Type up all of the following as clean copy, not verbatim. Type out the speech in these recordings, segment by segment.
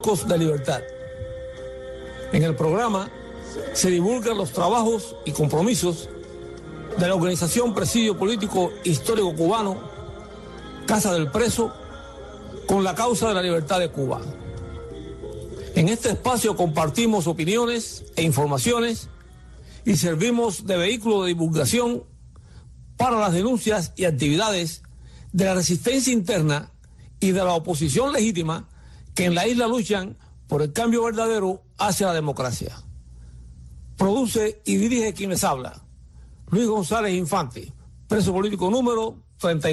de libertad. En el programa se divulgan los trabajos y compromisos de la organización Presidio Político Histórico Cubano, Casa del Preso, con la causa de la libertad de Cuba. En este espacio compartimos opiniones e informaciones y servimos de vehículo de divulgación para las denuncias y actividades de la resistencia interna y de la oposición legítima que en la isla luchan por el cambio verdadero hacia la democracia. Produce y dirige quien les habla, Luis González Infante, preso político número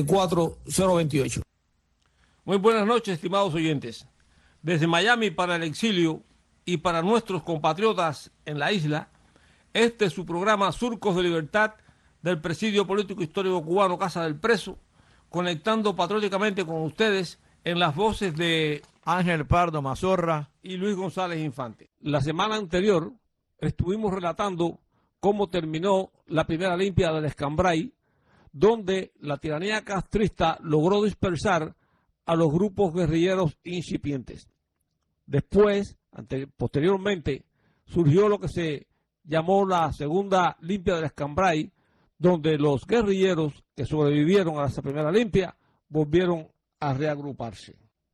34028. Muy buenas noches, estimados oyentes. Desde Miami para el exilio y para nuestros compatriotas en la isla, este es su programa Surcos de Libertad del Presidio Político Histórico Cubano Casa del Preso, conectando patrióticamente con ustedes en las voces de Ángel Pardo Mazorra y Luis González Infante. La semana anterior estuvimos relatando cómo terminó la primera limpia del Escambray, donde la tiranía castrista logró dispersar a los grupos guerrilleros incipientes. Después, posteriormente, surgió lo que se llamó la segunda limpia del Escambray, donde los guerrilleros que sobrevivieron a esa primera limpia volvieron a reagruparse.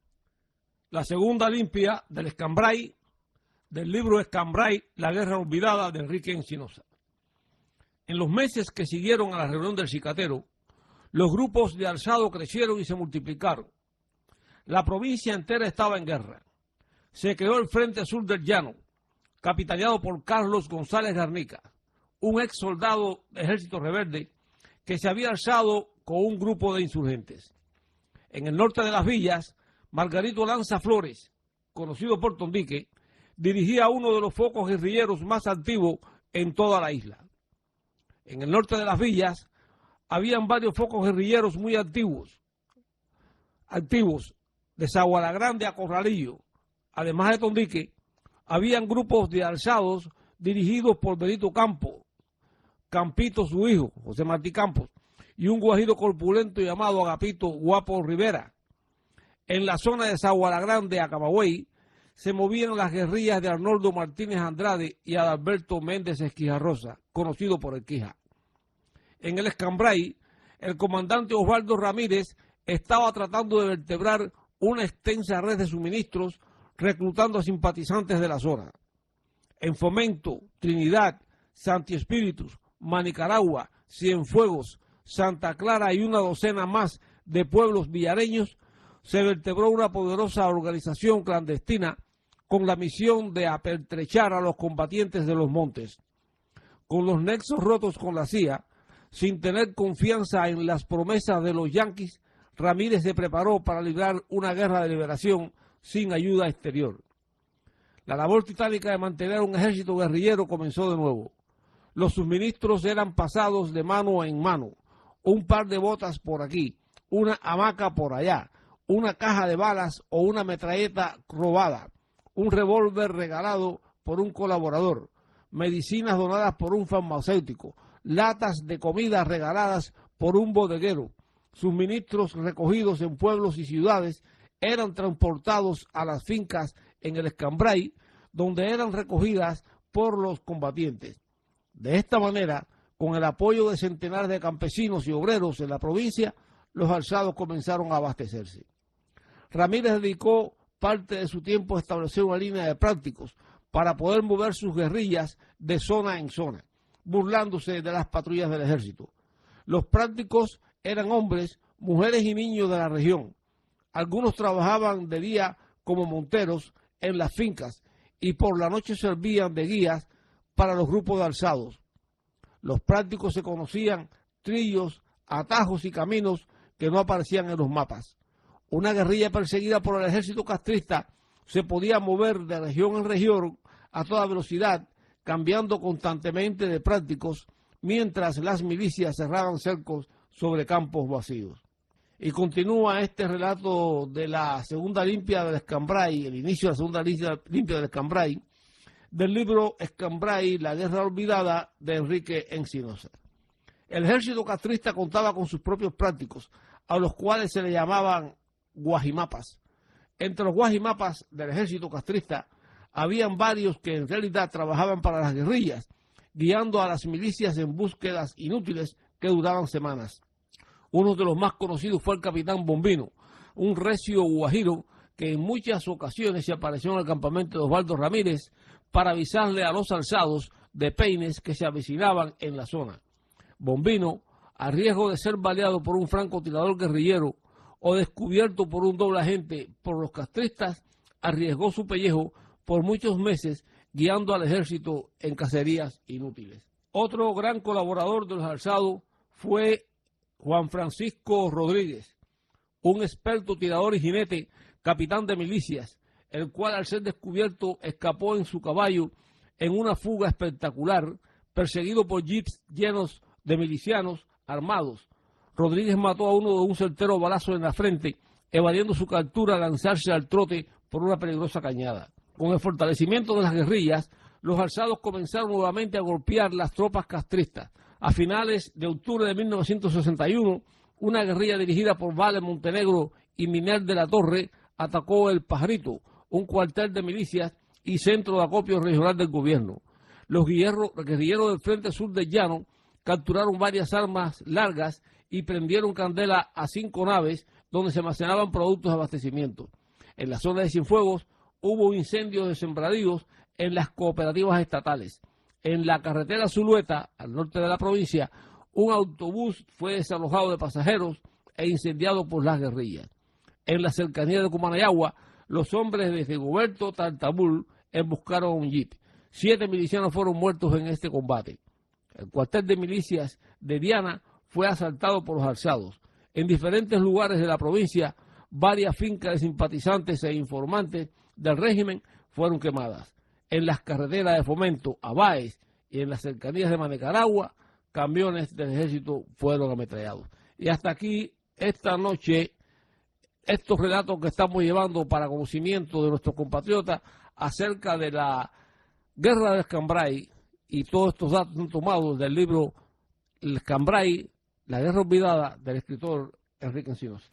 La segunda limpia del Escambray, del libro Escambray, la guerra olvidada, de Enrique Encinosa. En los meses que siguieron a la reunión del Cicatero, los grupos de alzado crecieron y se multiplicaron. La provincia entera estaba en guerra. Se creó el Frente Sur del Llano, capitaneado por Carlos González Garnica, un ex soldado del Ejército Rebelde que se había alzado con un grupo de insurgentes. En el norte de las villas, Margarito Lanza Flores, conocido por Tondique, dirigía uno de los focos guerrilleros más activos en toda la isla. En el norte de las villas, habían varios focos guerrilleros muy activos, de Zagualagrande a Corralillo. Además de Tondique, habían grupos de alzados dirigidos por Benito Campito su hijo, José Martí Campos, y un guajiro corpulento llamado Agapito Guapo Rivera. En la zona de Zagualagrande a Camagüey se movían las guerrillas de Arnoldo Martínez Andrade y Adalberto Méndez Esquijarrosa, conocido por el Quija. En el Escambray, el comandante Osvaldo Ramírez estaba tratando de vertebrar una extensa red de suministros, reclutando a simpatizantes de la zona. En Fomento, Trinidad, Santi Espíritus, Manicaragua, Cienfuegos, Santa Clara y una docena más de pueblos villareños, se vertebró una poderosa organización clandestina con la misión de apertrechar a los combatientes de los montes. Con los nexos rotos con la CIA, sin tener confianza en las promesas de los yanquis, Ramírez se preparó para librar una guerra de liberación sin ayuda exterior. La labor titánica de mantener un ejército guerrillero comenzó de nuevo. Los suministros eran pasados de mano en mano, un par de botas por aquí, una hamaca por allá, una caja de balas o una metralleta robada, un revólver regalado por un colaborador, medicinas donadas por un farmacéutico, latas de comida regaladas por un bodeguero. Suministros recogidos en pueblos y ciudades eran transportados a las fincas en el Escambray, donde eran recogidas por los combatientes. De esta manera, con el apoyo de centenares de campesinos y obreros en la provincia, los alzados comenzaron a abastecerse. Ramírez dedicó parte de su tiempo a establecer una línea de prácticos para poder mover sus guerrillas de zona en zona, burlándose de las patrullas del ejército. Los prácticos eran hombres, mujeres y niños de la región. Algunos trabajaban de día como monteros en las fincas y por la noche servían de guías para los grupos de alzados. Los prácticos se conocían trillos, atajos y caminos que no aparecían en los mapas. Una guerrilla perseguida por el ejército castrista se podía mover de región en región a toda velocidad, cambiando constantemente de prácticos, mientras las milicias cerraban cercos sobre campos vacíos. Y continúa este relato de la segunda limpia del Escambray, el inicio de la segunda limpia del Escambray, del libro Escambray, la guerra olvidada, de Enrique Encinosa. El ejército castrista contaba con sus propios prácticos, a los cuales se le llamaban guajimapas. Entre los guajimapas del ejército castrista habían varios que en realidad trabajaban para las guerrillas, guiando a las milicias en búsquedas inútiles que duraban semanas. Uno de los más conocidos fue el capitán Bombino, un recio guajiro que en muchas ocasiones se apareció en el campamento de Osvaldo Ramírez para avisarle a los alzados de peines que se avecinaban en la zona. Bombino, a riesgo de ser baleado por un francotirador guerrillero o descubierto por un doble agente por los castristas, arriesgó su pellejo por muchos meses guiando al ejército en cacerías inútiles. Otro gran colaborador de los alzados fue Juan Francisco Rodríguez, un experto tirador y jinete, capitán de milicias, el cual al ser descubierto escapó en su caballo en una fuga espectacular, perseguido por jeeps llenos de milicianos armados. Rodríguez mató a uno de un certero balazo en la frente, evadiendo su captura al lanzarse al trote por una peligrosa cañada. Con el fortalecimiento de las guerrillas, los alzados comenzaron nuevamente a golpear las tropas castristas. A finales de octubre de 1961, una guerrilla dirigida por Vale Montenegro y Miner de la Torre atacó El Pajarito, un cuartel de milicias y centro de acopio regional del gobierno. Los guerrilleros del Frente Sur del Llano capturaron varias armas largas y prendieron candela a 5 naves donde se almacenaban productos de abastecimiento. En la zona de Cienfuegos hubo incendios de sembradíos en las cooperativas estatales. En la carretera Zulueta, al norte de la provincia, un autobús fue desalojado de pasajeros e incendiado por las guerrillas. En la cercanía de Cumanayagua, los hombres de Rigoberto Tartabul emboscaron un jeep. 7 milicianos fueron muertos en este combate. El cuartel de milicias de Diana fue asaltado por los alzados. En diferentes lugares de la provincia, varias fincas de simpatizantes e informantes del régimen fueron quemadas. En las carreteras de Fomento a Báez y en las cercanías de Manecaragua, camiones del ejército fueron ametrallados. Y hasta aquí, esta noche, estos relatos que estamos llevando para conocimiento de nuestros compatriotas acerca de la guerra del Cambrai, y todos estos datos son tomados del libro El Cambrai, la guerra olvidada, del escritor Enrique Encinos.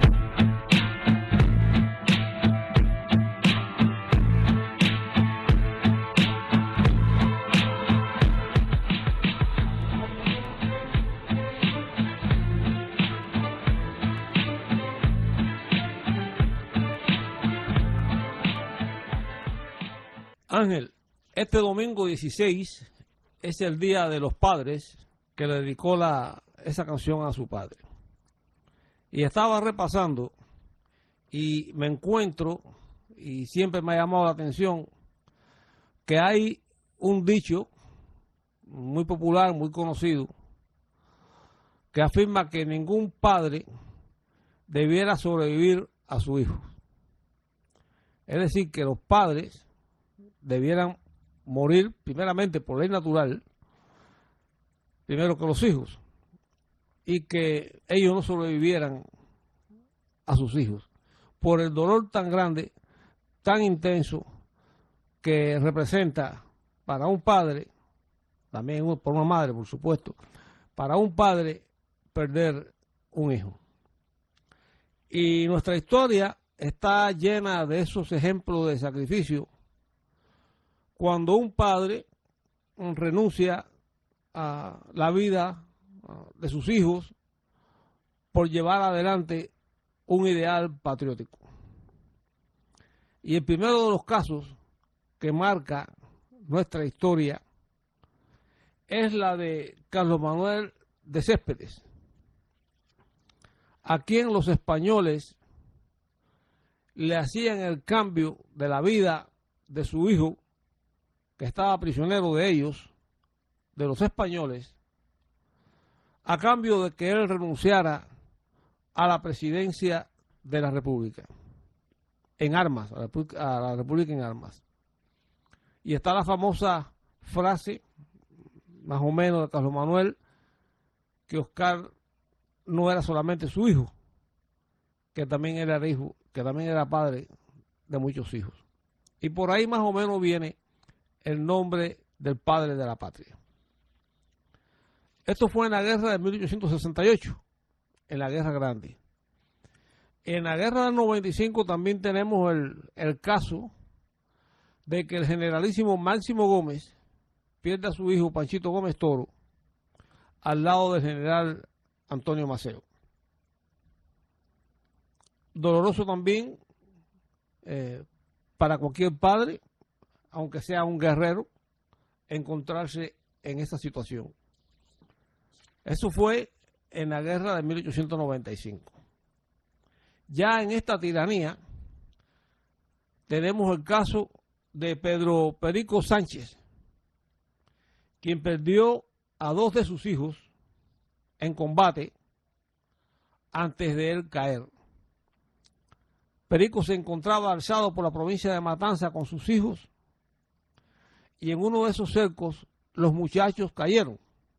Ángel, este domingo 16 es el Día de los Padres, que le dedicó esa canción a su padre. Y estaba repasando y me encuentro, y siempre me ha llamado la atención, que hay un dicho muy popular, muy conocido, que afirma que ningún padre debiera sobrevivir a su hijo. Es decir, que los padres debieran morir primeramente por ley natural, primero que los hijos, y que ellos no sobrevivieran a sus hijos por el dolor tan grande, tan intenso que representa para un padre, también por una madre por supuesto, para un padre perder un hijo. Y nuestra historia está llena de esos ejemplos de sacrificio cuando un padre renuncia a la vida de sus hijos por llevar adelante un ideal patriótico. Y el primero de los casos que marca nuestra historia es la de Carlos Manuel de Céspedes, a quien los españoles le hacían el cambio de la vida de su hijo, que estaba prisionero de ellos, de los españoles, a cambio de que él renunciara a la presidencia de la República, en armas, a la República en armas. Y está la famosa frase, más o menos, de Carlos Manuel, que Oscar no era solamente su hijo, que también era hijo, que también era padre de muchos hijos. Y por ahí más o menos viene el nombre del padre de la patria. Esto fue en la guerra de 1868, en la Guerra Grande. En la guerra del 95 también tenemos el caso de que el generalísimo Máximo Gómez pierde a su hijo Panchito Gómez Toro al lado del general Antonio Maceo. Doloroso también para cualquier padre, aunque sea un guerrero, encontrarse en esta situación. Eso fue en la guerra de 1895. Ya en esta tiranía tenemos el caso de Pedro Perico Sánchez, quien perdió a 2 de sus hijos en combate antes de él caer. Perico se encontraba alzado por la provincia de Matanza con sus hijos y en uno de esos cercos los muchachos cayeron.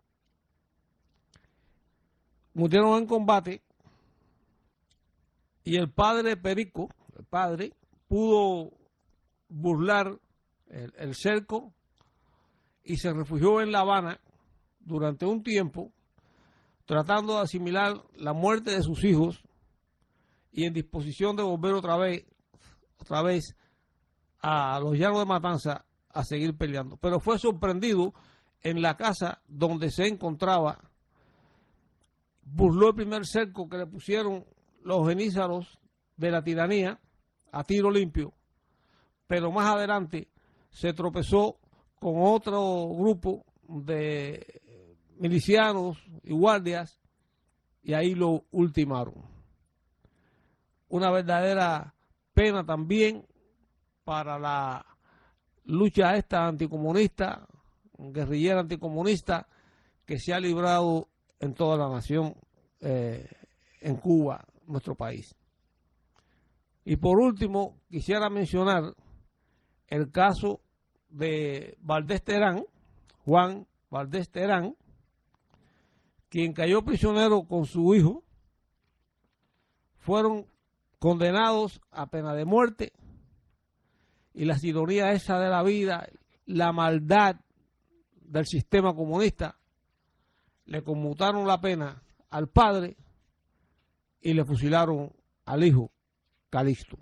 Murieron en combate y el padre Perico, el padre, pudo burlar el cerco y se refugió en La Habana durante un tiempo, tratando de asimilar la muerte de sus hijos y en disposición de volver otra vez a los llanos de Matanza a seguir peleando. Pero fue sorprendido en la casa donde se encontraba, burló el primer cerco que le pusieron los genízaros de la tiranía a tiro limpio, pero más adelante se tropezó con otro grupo de milicianos y guardias y ahí lo ultimaron. Una verdadera pena también para la lucha esta anticomunista, guerrillera anticomunista que se ha librado en toda la nación, en Cuba, nuestro país. Y por último, quisiera mencionar el caso de Valdés Terán, Juan Valdés Terán, quien cayó prisionero con su hijo. Fueron condenados a pena de muerte y la ironía esa de la vida, la maldad del sistema comunista, le conmutaron la pena al padre y le fusilaron al hijo, Calixto.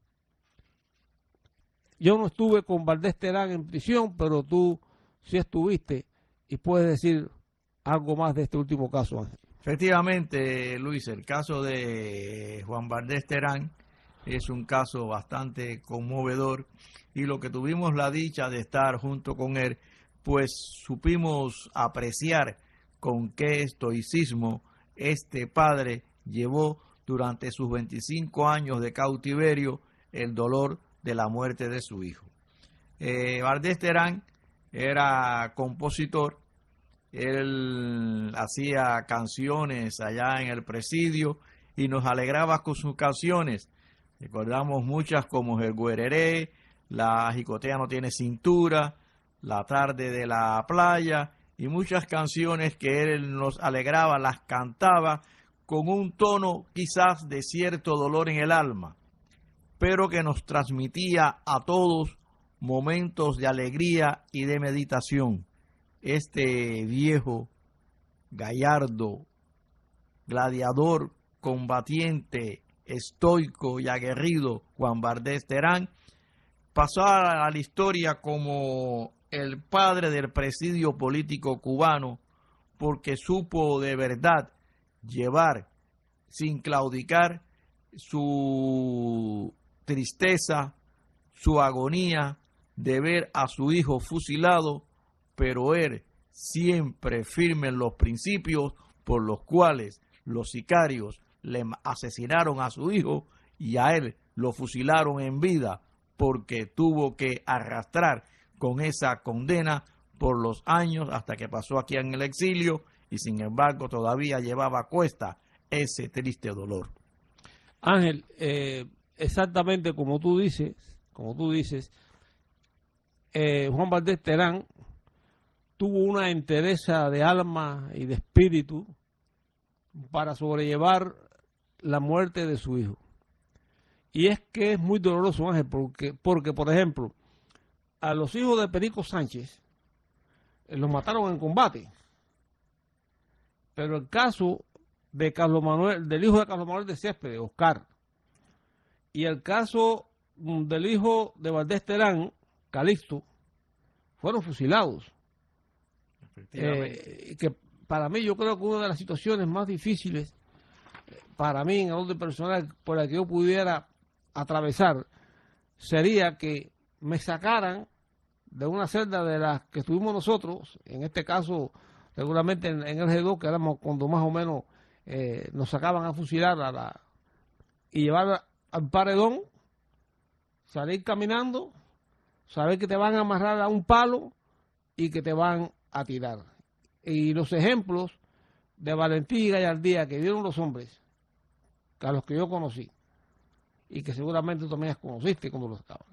Yo no estuve con Valdés Terán en prisión, pero tú sí estuviste y puedes decir algo más de este último caso, Ángel. Efectivamente, Luis, el caso de Juan Valdés Terán es un caso bastante conmovedor y lo que tuvimos la dicha de estar junto con él, pues supimos apreciar con qué estoicismo este padre llevó durante sus 25 años de cautiverio el dolor de la muerte de su hijo. Valdés Terán era compositor, él hacía canciones allá en el presidio y nos alegraba con sus canciones. Recordamos muchas como El Guereré, La Jicotea no tiene cintura, La tarde de la playa y muchas canciones que él nos alegraba, las cantaba con un tono quizás de cierto dolor en el alma, pero que nos transmitía a todos momentos de alegría y de meditación. Este viejo, gallardo, gladiador, combatiente, estoico y aguerrido Juan Valdés Terán pasó a la historia como el padre del presidio político cubano porque supo de verdad llevar sin claudicar su tristeza, su agonía de ver a su hijo fusilado, pero él siempre firme en los principios por los cuales los sicarios le asesinaron a su hijo y a él lo fusilaron en vida porque tuvo que arrastrar con esa condena por los años hasta que pasó aquí en el exilio y sin embargo todavía llevaba a cuesta ese triste dolor. Ángel, exactamente como tú dices, Juan Valdés Terán tuvo una entereza de alma y de espíritu para sobrellevar la muerte de su hijo. Y es que es muy doloroso, Ángel, porque por ejemplo, a los hijos de Perico Sánchez los mataron en combate. Pero el caso de Carlos Manuel, del hijo de Carlos Manuel de Céspedes, Oscar, Y el caso del hijo de Valdés Terán, Calixto, fueron fusilados. Que para mí yo creo que una de las situaciones más difíciles para mí en el orden personal por la que yo pudiera atravesar sería que me sacaran de una celda de las que estuvimos nosotros, en este caso seguramente en el G2, que éramos cuando más o menos nos sacaban a fusilar y llevar al paredón, salir caminando, saber que te van a amarrar a un palo y que te van a tirar. Y los ejemplos de valentía y gallardía que dieron los hombres, a los que yo conocí, y que seguramente tú también conociste cuando los estaban,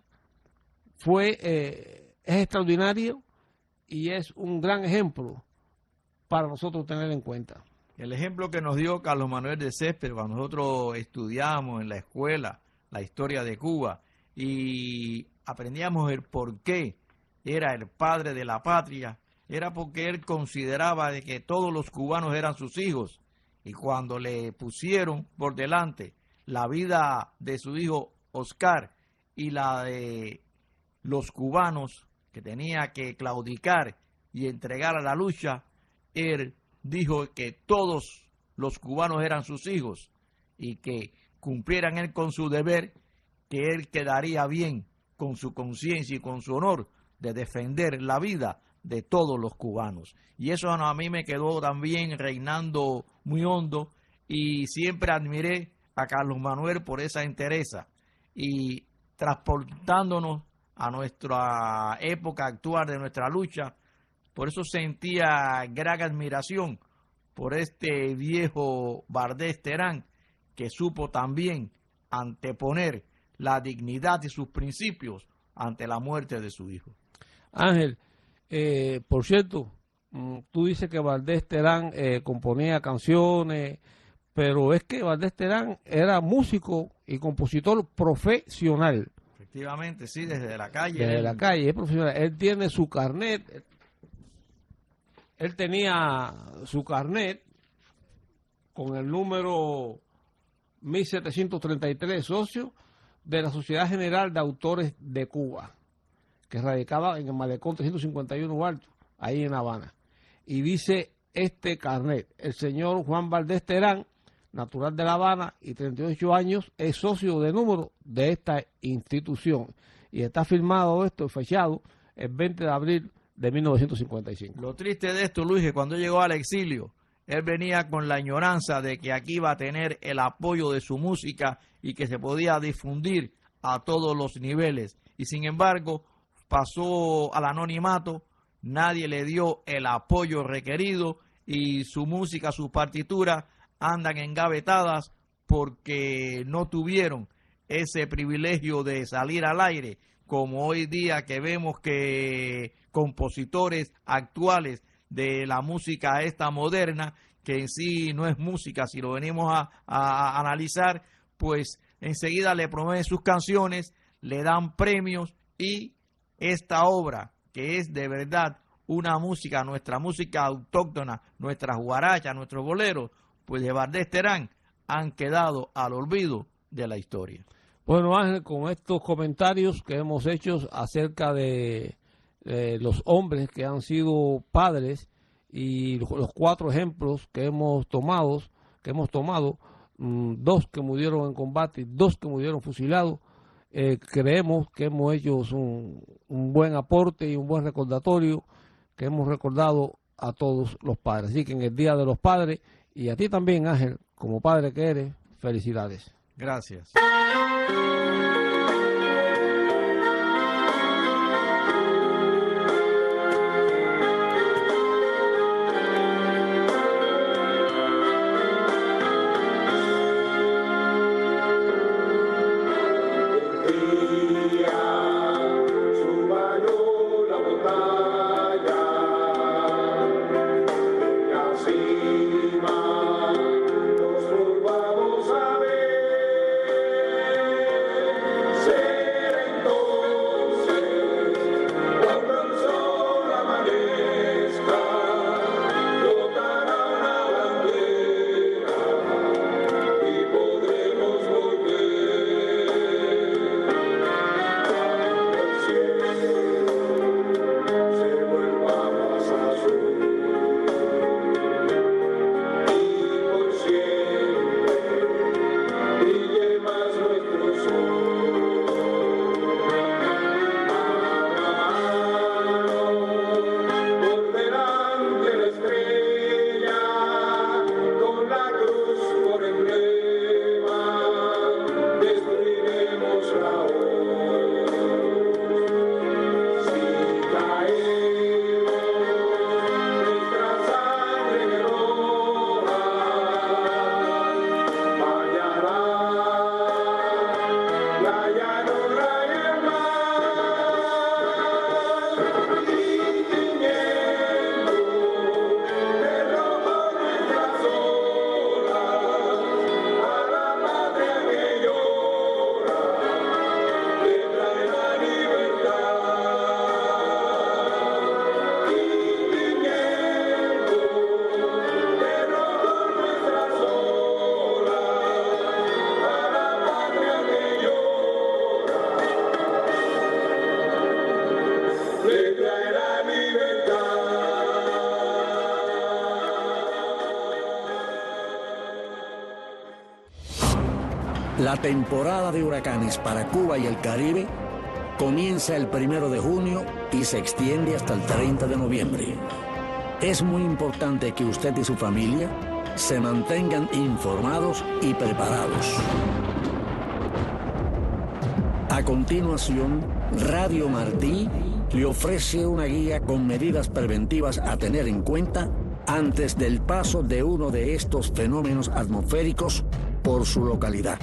es extraordinario y es un gran ejemplo para nosotros tener en cuenta. El ejemplo que nos dio Carlos Manuel de Céspedes cuando nosotros estudiamos en la escuela la historia de Cuba y aprendíamos el por qué era el padre de la patria, era porque él consideraba de que todos los cubanos eran sus hijos, y cuando le pusieron por delante la vida de su hijo Oscar y la de los cubanos que tenía que claudicar y entregar a la lucha, él dijo que todos los cubanos eran sus hijos y que cumplieran él con su deber, que él quedaría bien con su conciencia y con su honor de defender la vida de todos los cubanos. Y eso a mí me quedó también reinando muy hondo, y siempre admiré a Carlos Manuel por esa entereza, y transportándonos a nuestra época actual de nuestra lucha. Por eso sentía gran admiración por este viejo Valdés Terán, que supo también anteponer la dignidad y sus principios ante la muerte de su hijo. Ángel, por cierto, tú dices que Valdés Terán componía canciones, pero es que Valdés Terán era músico y compositor profesional. Efectivamente, sí, desde la calle. Desde la calle, es profesional. Él tiene su carnet. Él tenía su carnet con el número 1733, socio de la Sociedad General de Autores de Cuba, que radicaba en el Malecón 351 Alto, ahí en La Habana. Y dice este carnet: el señor Juan Valdés Terán, natural de La Habana y 38 años, es socio de número de esta institución. Y está firmado esto, fechado, el 20 de abril de 1955. Lo triste de esto, Luis, que cuando llegó al exilio, él venía con la añoranza de que aquí iba a tener el apoyo de su música y que se podía difundir a todos los niveles. Y sin embargo, pasó al anonimato, nadie le dio el apoyo requerido y su música, sus partituras andan engavetadas porque no tuvieron ese privilegio de salir al aire, como hoy día que vemos que compositores actuales de la música esta moderna, que en sí no es música, si lo venimos a analizar, pues enseguida le promueven sus canciones, le dan premios, y esta obra, que es de verdad una música, nuestra música autóctona, nuestras guarachas, nuestros boleros, pues de Valdés Terán, han quedado al olvido de la historia. Bueno, Ángel, con estos comentarios que hemos hecho acerca de los hombres que han sido padres y los 4 ejemplos que hemos tomado, 2 que murieron en combate, 2 que murieron fusilados, creemos que hemos hecho un buen aporte y un buen recordatorio, que hemos recordado a todos los padres. Así que en el Día de los Padres, y a ti también, Ángel, como padre que eres, felicidades. Gracias. Nos volvamos a ver. La temporada de huracanes para Cuba y el Caribe comienza el 1 de junio y se extiende hasta el 30 de noviembre. Es muy importante que usted y su familia se mantengan informados y preparados. A continuación, Radio Martí le ofrece una guía con medidas preventivas a tener en cuenta antes del paso de uno de estos fenómenos atmosféricos por su localidad.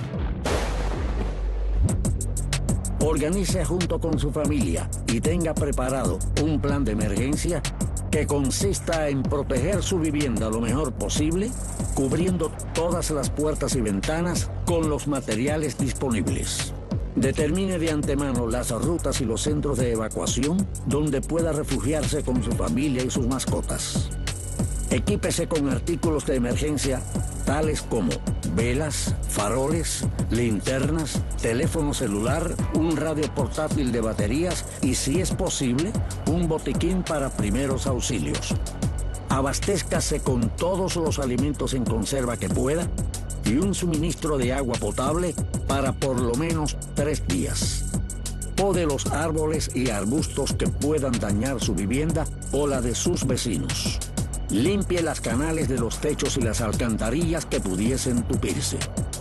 Organice junto con su familia y tenga preparado un plan de emergencia que consista en proteger su vivienda lo mejor posible, cubriendo todas las puertas y ventanas con los materiales disponibles. Determine de antemano las rutas y los centros de evacuación donde pueda refugiarse con su familia y sus mascotas. Equípese con artículos de emergencia tales como velas, faroles, linternas, teléfono celular, un radio portátil de baterías y, si es posible, un botiquín para primeros auxilios. Abastézcase con todos los alimentos en conserva que pueda y un suministro de agua potable para por lo menos 3 días. Pode los árboles y arbustos que puedan dañar su vivienda o la de sus vecinos. Limpie las canales de los techos y las alcantarillas que pudiesen tupirse.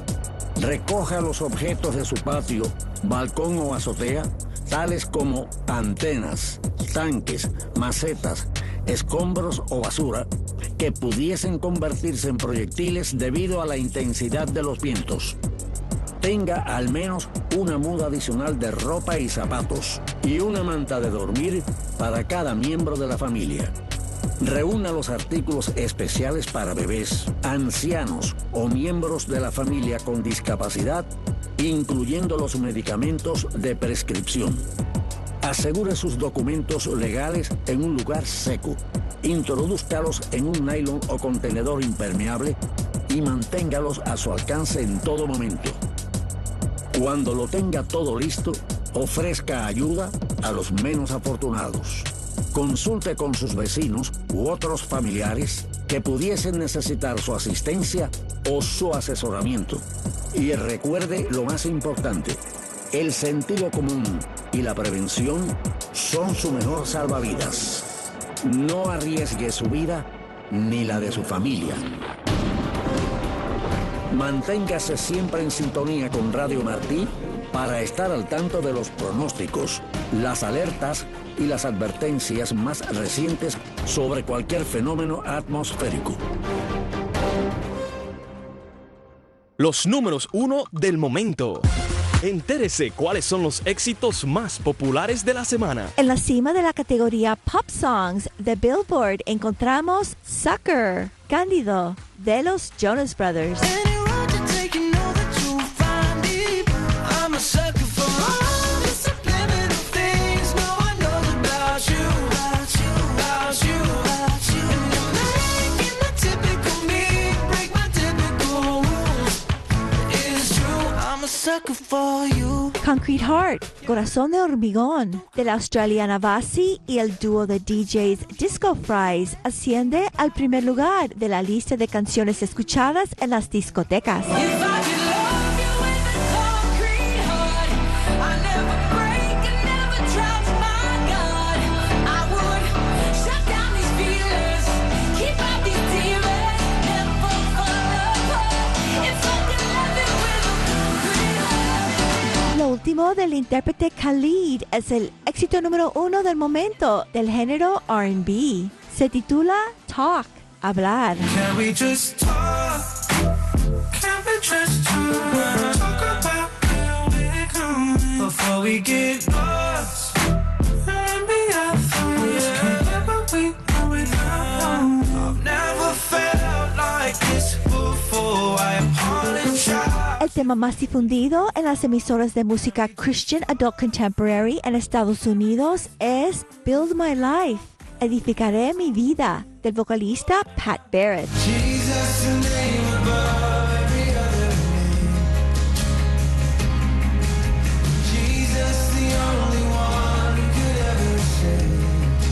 Recoja los objetos de su patio, balcón o azotea, tales como antenas, tanques, macetas, escombros o basura, que pudiesen convertirse en proyectiles debido a la intensidad de los vientos. Tenga al menos una muda adicional de ropa y zapatos y una manta de dormir para cada miembro de la familia. Reúna los artículos especiales para bebés, ancianos o miembros de la familia con discapacidad, incluyendo los medicamentos de prescripción. Asegure sus documentos legales en un lugar seco. Introdúzcalos en un nylon o contenedor impermeable y manténgalos a su alcance en todo momento. Cuando lo tenga todo listo, ofrezca ayuda a los menos afortunados. Consulte con sus vecinos u otros familiares que pudiesen necesitar su asistencia o su asesoramiento. Y recuerde lo más importante: el sentido común y la prevención son su mejor salvavidas. No arriesgue su vida ni la de su familia. Manténgase siempre en sintonía con Radio Martí para estar al tanto de los pronósticos, las alertas y las advertencias más recientes sobre cualquier fenómeno atmosférico. Los números 1 del momento. Entérese cuáles son los éxitos más populares de la semana. En la cima de la categoría Pop Songs de Billboard encontramos Sucker, Cándido, de los Jonas Brothers. Concrete Heart, Corazón de Hormigón, de la australiana Vasi y el dúo de DJs Disco Fries, asciende al primer lugar de la lista de canciones escuchadas en las discotecas. Lo último del intérprete Khalid es el éxito número 1 del momento del género R&B. Se titula Talk, hablar. Can we just talk? Can we just talk about where we're going before we get lost? And be our thoughts. Can't get what we want without. I've never felt like this before. I apologize. El tema más difundido en las emisoras de música Christian Adult Contemporary en Estados Unidos es Build My Life, Edificaré mi vida, del vocalista Pat Barrett. Jesus, the name above every other name. Jesus, the only one who could ever save.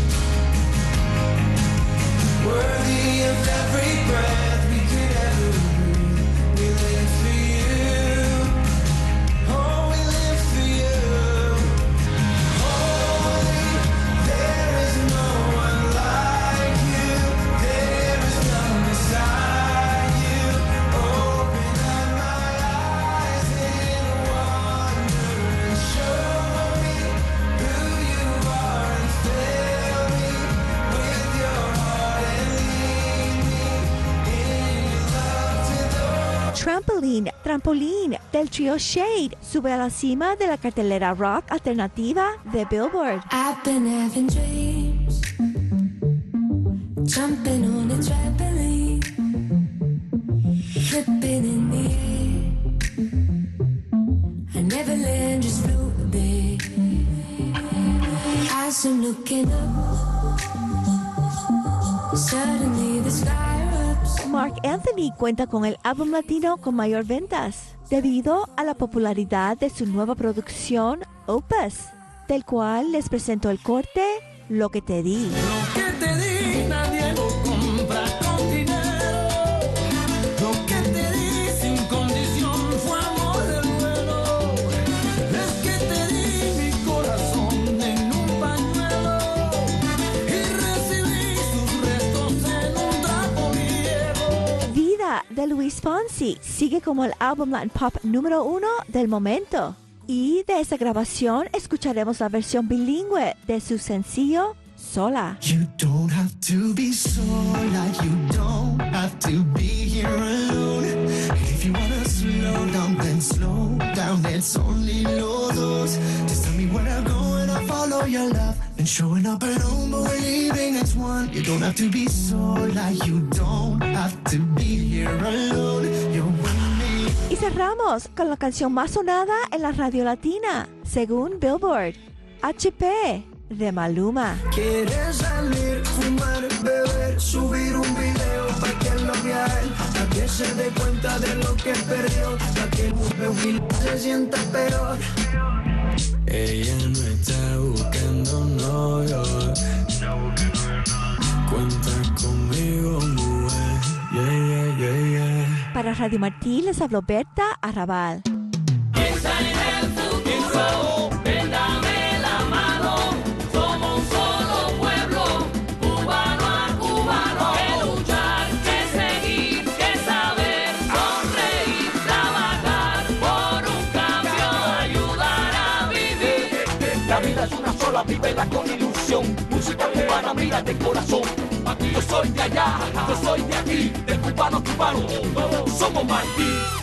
Worthy of every breath we could ever breathe. We live for you. Trampolín del trío Shade sube a la cima de la cartelera rock alternativa de Billboard. I've been having dreams, jumping on a trampoline, flipping in the air. I never land, just float a bit. As I'm looking up, suddenly the sky erupts. Marc Anthony cuenta con el álbum latino con mayor ventas debido a la popularidad de su nueva producción Opus, del cual les presento el corte Lo que te di. Lo que te di nadie lo compra con dinero. Lo que te di sin condición fue amor del vuelo. Es que te di mi corazón en un pañuelo y recibí sus restos en un trapo viejo. Vida de Luis Fonsi sigue como el álbum Latin Pop número 1 del momento. Y de esa grabación escucharemos la versión bilingüe de su sencillo Sola. You don't have to be sola, you don't have to be here alone. If you wanna slow down, then slow down, it's only los dos. Just tell me where to go and I'll follow your love. And showing up at home, but we're leaving as one. You don't have to be sola, you don't have to be here alone. You're with me. Y cerramos con la canción más sonada en la radio latina, según Billboard, HP, de Maluma. Quieres salir, fumar, beber, subir un video para que lo vea él, para que se dé cuenta de lo que perdió, para que se sienta peor. Ella no está buscando novio, cuenta conmigo, mujer, yeah, yeah, yeah, yeah. Para Radio Martí les habló Berta Arrabal. Piensa en el futuro, ven, dame la mano. Somos un solo pueblo, cubano a cubano. Que luchar, que seguir, que saber, sonreír, trabajar por un cambio, ayudar a vivir. La vida es una sola, vívela con ilusión. Música cubana, mira de corazón. Aquí yo soy de allá, yo soy de aquí, de cubano a cubano. Todos somos Martí.